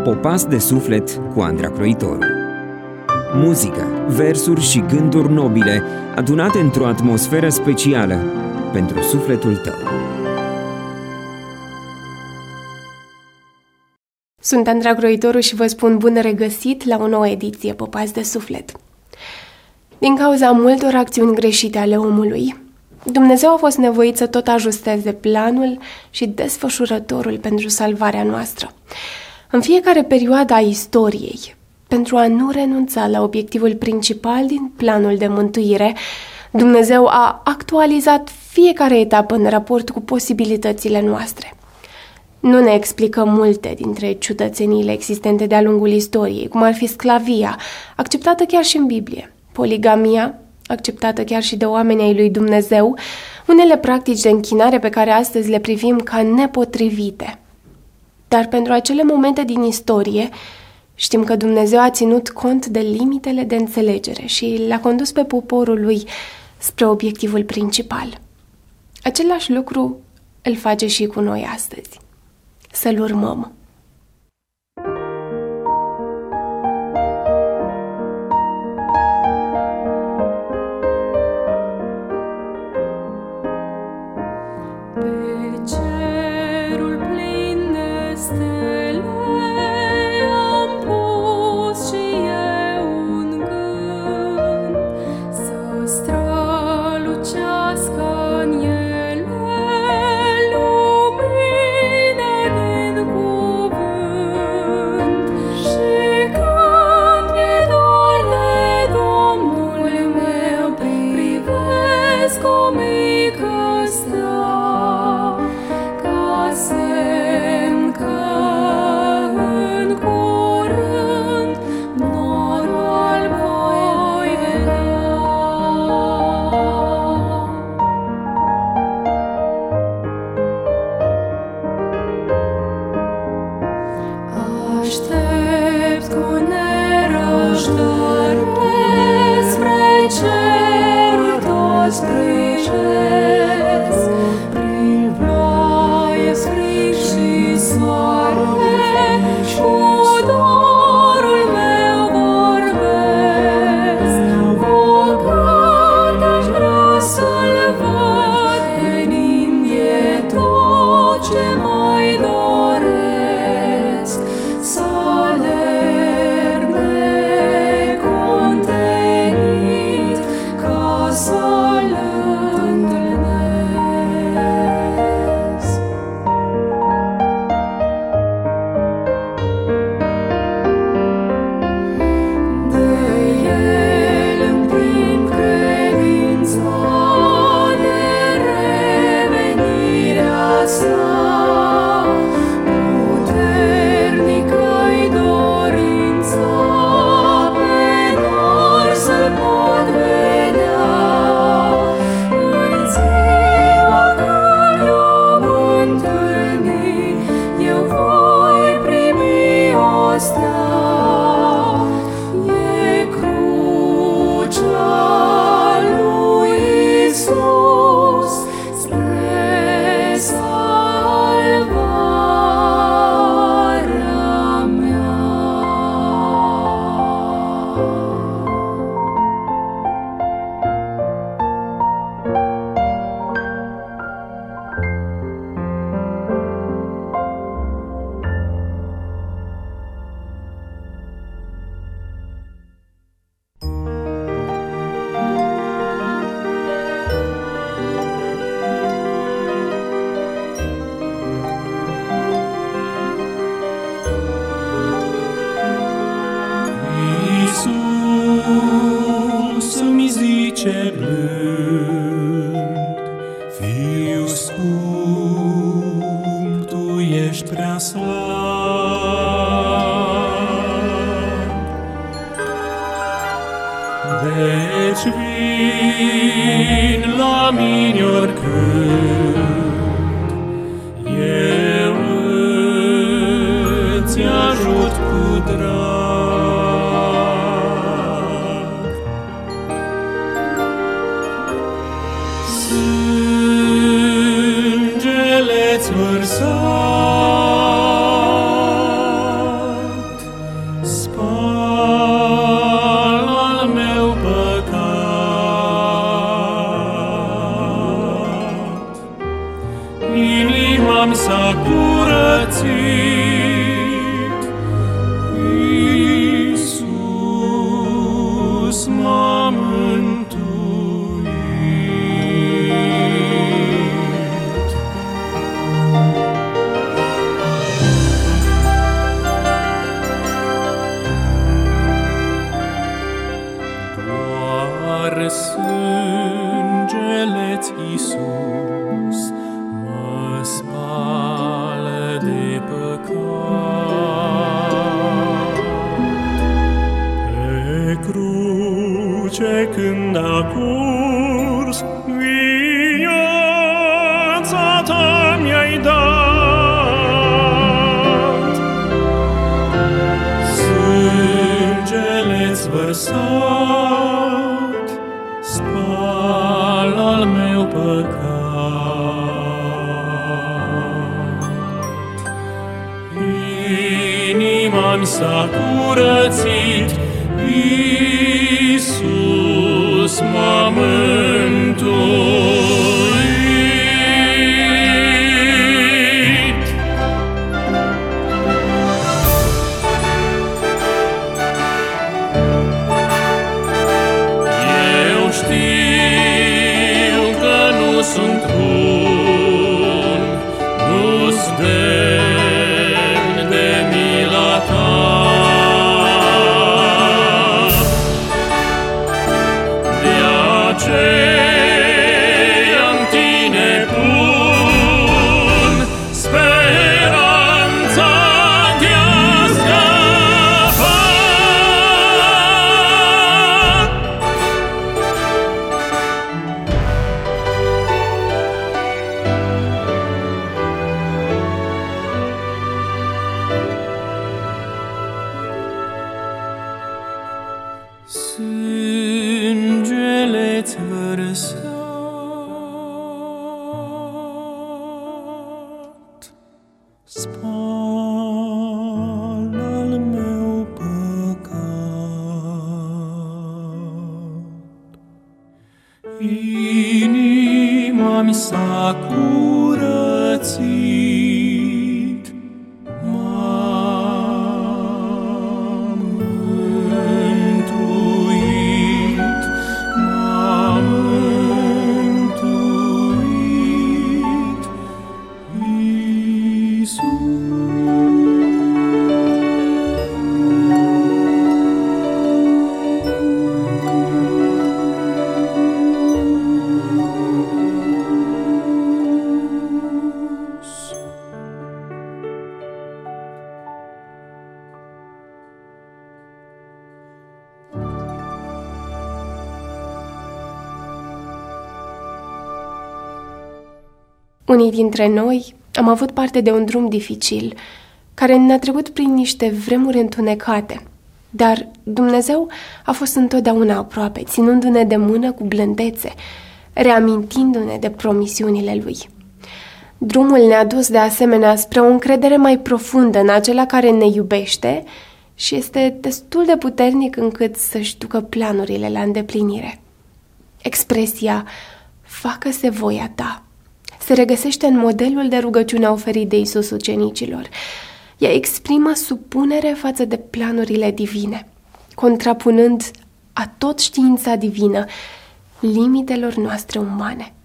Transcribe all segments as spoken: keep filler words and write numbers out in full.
Popas de suflet cu Andra Croitoru. Muzică, versuri și gânduri nobile adunate într-o atmosferă specială pentru sufletul tău. Sunt Andra Croitoru și vă spun bun regăsit la o nouă ediție Popas de suflet. Din cauza multor acțiuni greșite ale omului, Dumnezeu a fost nevoit să tot ajusteze planul și desfășurătorul pentru salvarea noastră. În fiecare perioadă a istoriei, pentru a nu renunța la obiectivul principal din planul de mântuire, Dumnezeu a actualizat fiecare etapă în raport cu posibilitățile noastre. Nu ne explică multe dintre ciudățeniile existente de-a lungul istoriei, cum ar fi sclavia, acceptată chiar și în Biblie, poligamia, acceptată chiar și de oamenii ai lui Dumnezeu, unele practici de închinare pe care astăzi le privim ca nepotrivite. Dar pentru acele momente din istorie, știm că Dumnezeu a ținut cont de limitele de înțelegere și l-a condus pe poporul lui spre obiectivul principal. Același lucru îl face și cu noi astăzi. Să-l urmăm. Sângele-ți vărsa dulce când a curs, viața ta mi-ai dat. Sângele-ți vărsat spală al meu păcat. Inima-mi s-a curățit, Iisus m-a mântuit. Eu știu că nu sunt bun, nu-s demn de mila ta. Ce-am tine pun speranța de-a scăpa. Sângele-ți vărsat spală al meu păcat. Inima-mi s-a curățit, m-am mântuit, m-am mântuit, Iisus. Unii dintre noi am avut parte de un drum dificil, care ne-a trecut prin niște vremuri întunecate, dar Dumnezeu a fost întotdeauna aproape, ținându-ne de mână cu blândețe, reamintindu-ne de promisiunile Lui. Drumul ne-a dus de asemenea spre o încredere mai profundă în acela care ne iubește și este destul de puternic încât să-și ducă planurile la îndeplinire. Expresia "facă-se voia ta" se regăsește în modelul de rugăciune oferit de Iisus ucenicilor. Ea exprimă supunere față de planurile divine, contrapunând atot știința divină limitelor noastre umane.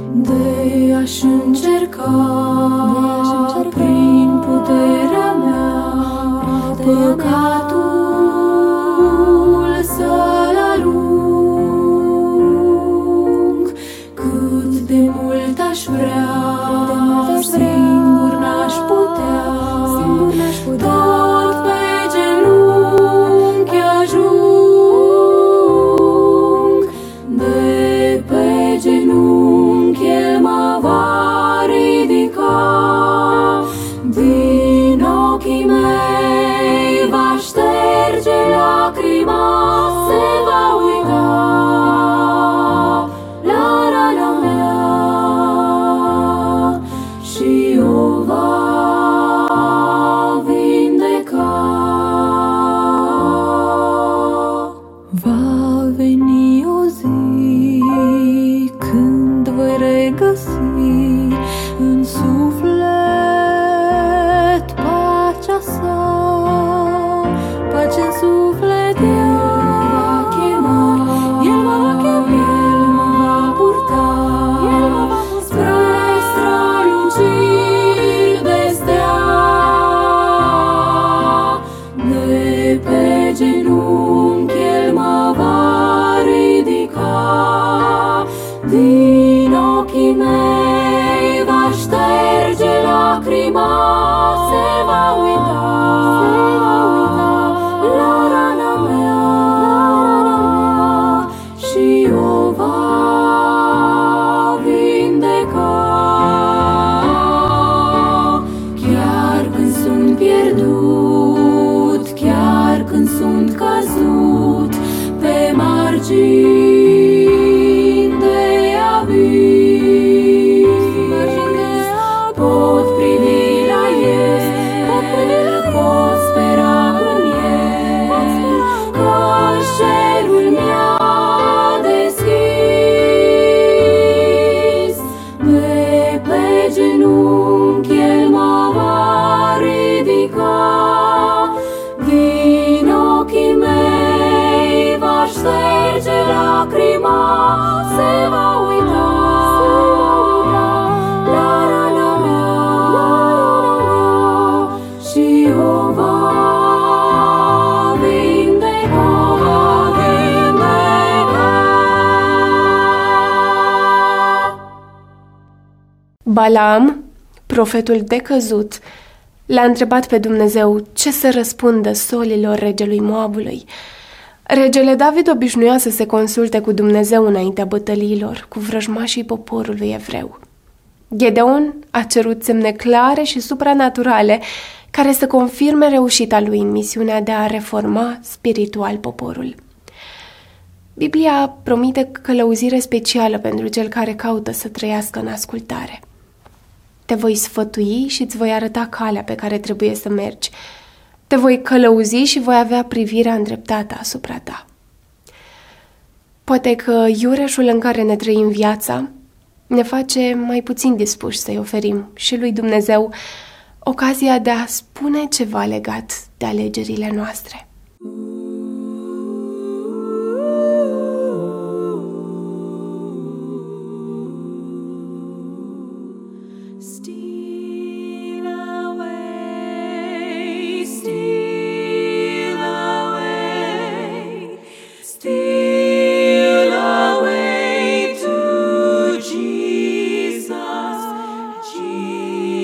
de a-și încerca prin puterea mea păcatul să-l alung. Cât de mult aș vrea, singur n-aș putea, tot pe genunchi ajung, de pe genunchi El mă va ridica, din ochii mei va șterge lacrima, se va uita la rana mea și o va vindeca. Va veni o zi când voi regăsi în suflet pacea sa, pace în suflet. El mă va chema, El mă va chema, El mă va purta, El mă va spre străluciri de stea, de pe genunchi El mă va ridica, din ochii mei va șterge lacrima, se va uita la rana mea și o va vindeca. Chiar când sunt pierdut, chiar când sunt căzut pe margini de abis, pot privi la El, pot spera în El, că-și cerul mi-a deschis, de pe genunchi El mă va ridica, din ochii mei va șterge lacrima, se va uita la rana mea și o va vindeca, vindeca. Balaam, profetul decăzut, l-a întrebat pe Dumnezeu ce să răspundă solilor regelui Moabului. Regele David obișnuia să se consulte cu Dumnezeu înaintea bătăliilor, cu vrăjmașii poporului evreu. Gedeon a cerut semne clare și supranaturale care să confirme reușita lui în misiunea de a reforma spiritual poporul. Biblia promite călăuzire specială pentru cel care caută să trăiască în ascultare. Te voi sfătui și îți voi arăta calea pe care trebuie să mergi. Te voi călăuzi și voi avea privirea îndreptată asupra ta. Poate că iureșul în care ne trăim viața ne face mai puțin dispuși să-i oferim și lui Dumnezeu ocazia de a spune ceva legat de alegerile noastre.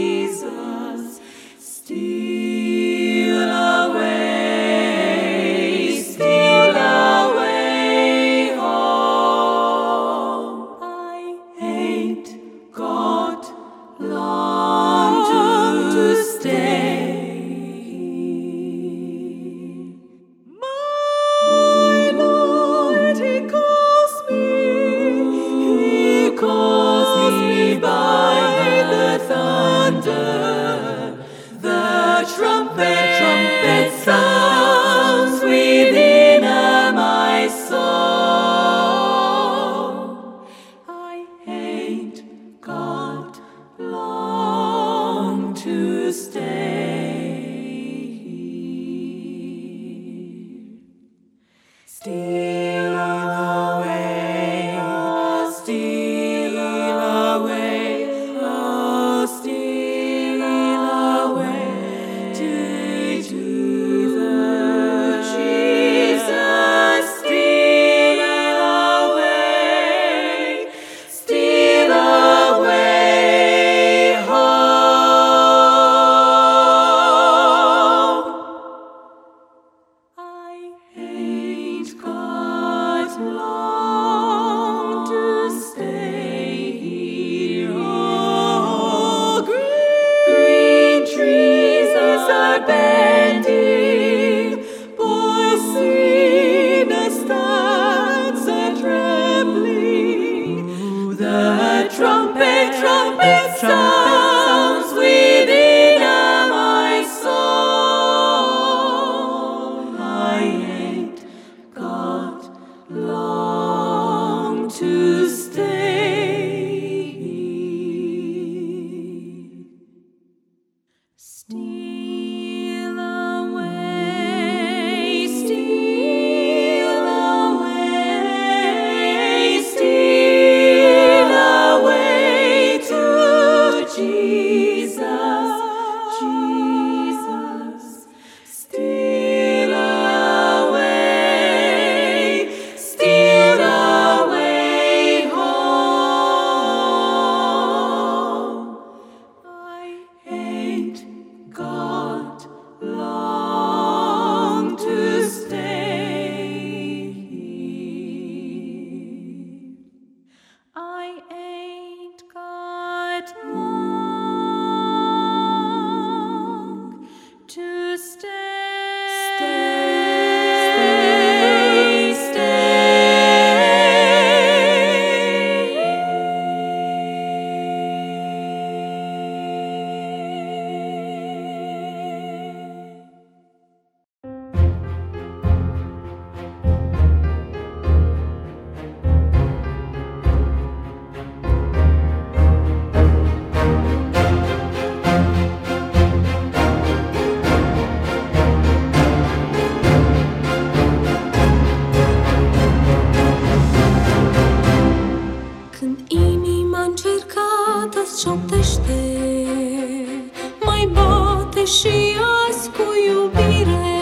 Steal away. The trumpet, trumpet sounds within my soul. I ain't got long to stay. Steal away, steal away, steal away to Jesus, Jesus. Steal away, steal away home. I ain't got long to stay. I ain't got long to stay. Stay, când inima încercată șoptește, mai bate și azi cu iubire.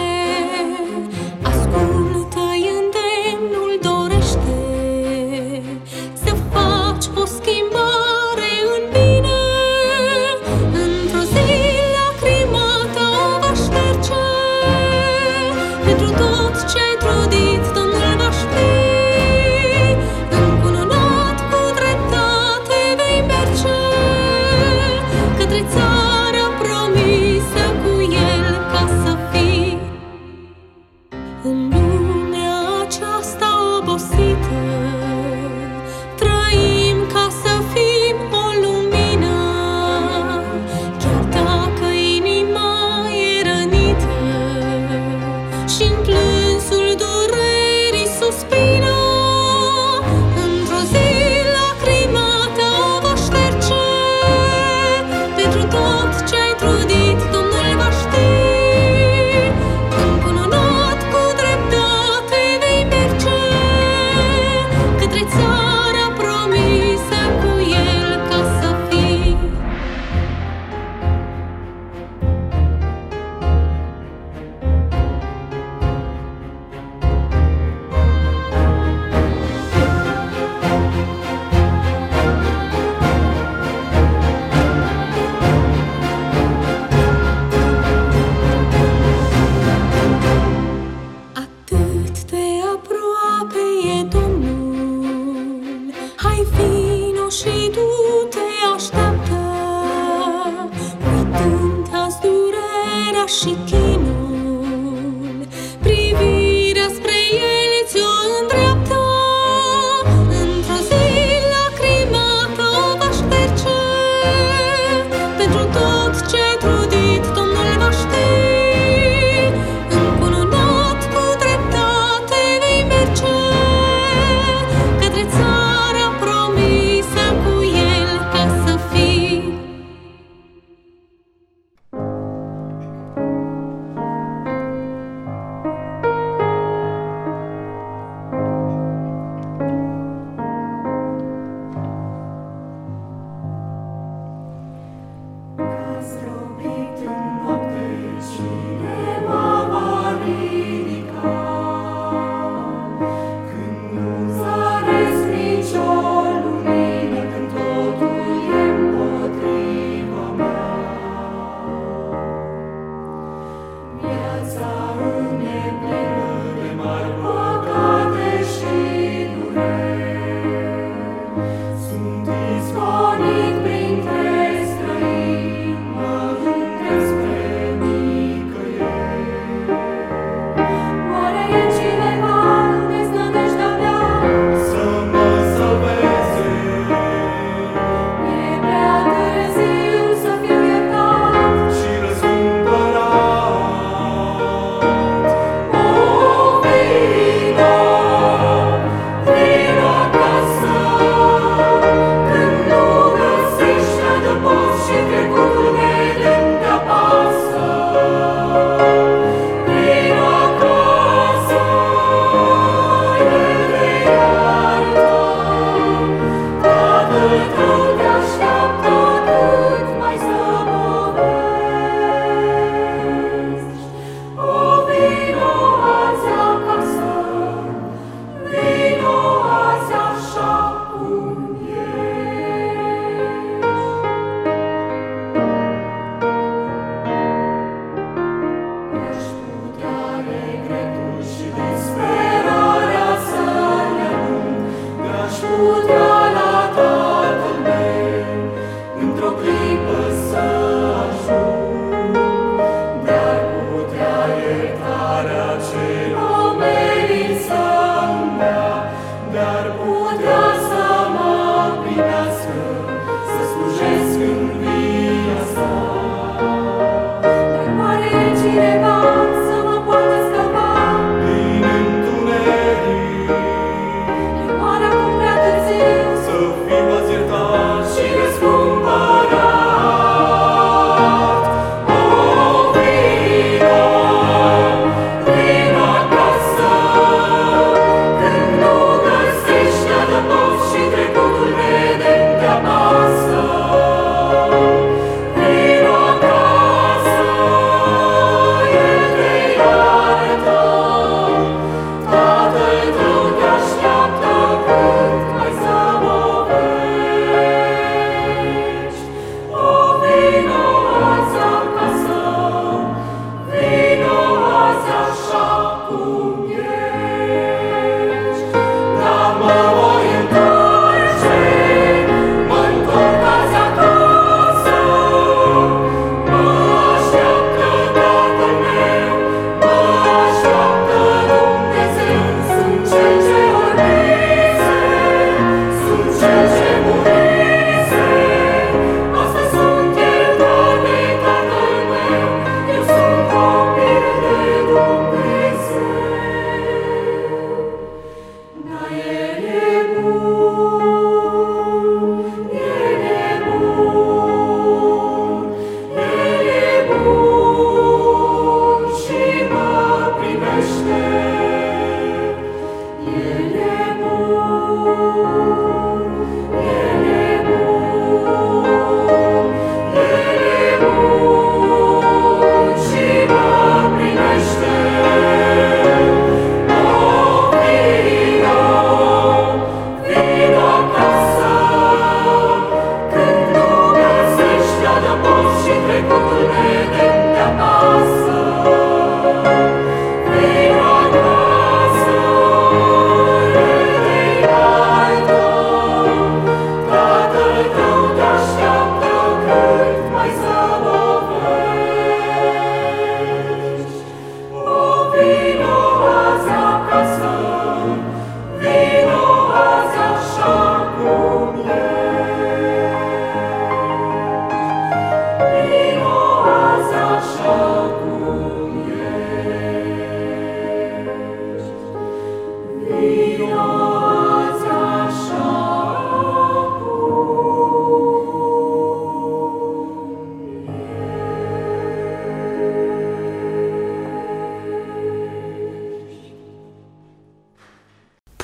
Ascultă-i îndemnul, dorește să faci o schimbare în bine. Într-o zi lacrimata o va șterge, pentru tot ce-ai trudit Domnul va ști. Încununat cu dreptate vei merge,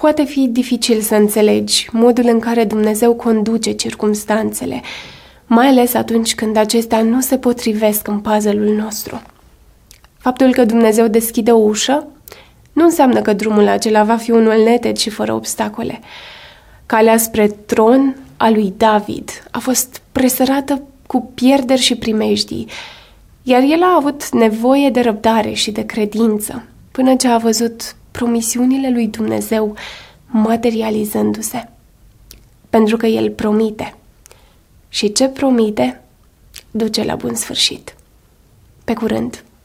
poate fi dificil să înțelegi modul în care Dumnezeu conduce circumstanțele, mai ales atunci când acestea nu se potrivesc în puzzle-ul nostru. Faptul că Dumnezeu deschide o ușă nu înseamnă că drumul acela va fi unul neted și fără obstacole. Calea spre tron a lui David a fost presărată cu pierderi și primejdii, iar el a avut nevoie de răbdare și de credință, până ce a văzut promisiunile lui Dumnezeu materializându-se. Pentru că el promite. Și ce promite, duce la bun sfârșit. Pe curând!